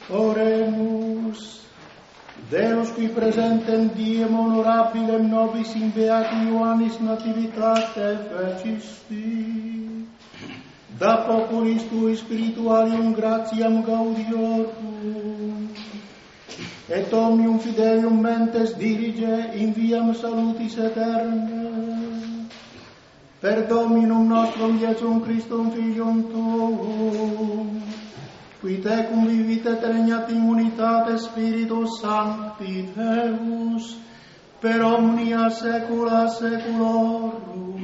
Oremus. Deus qui presentem diem honorabilem nobis in beati Ioannis nativitate fecisti, da populis tui spiritualium gratiam gaudiorum, et omnium fidelium mentes dirige in viam salutis aeterne, per Dominum nostrum Iesum Christum Filium Tuum, qui tecum vivit et regnat in unitate Spiritus Sancti Deus, per omnia saecula saeculorum.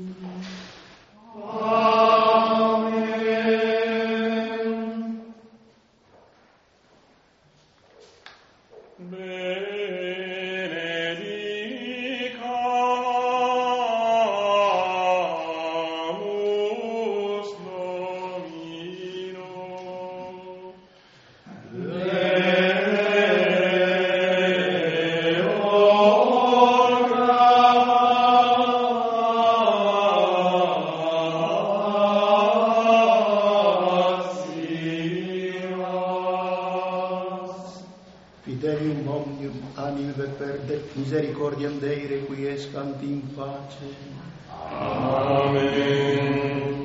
Amen. Misericordiam Dei requiescant in pace. Amen.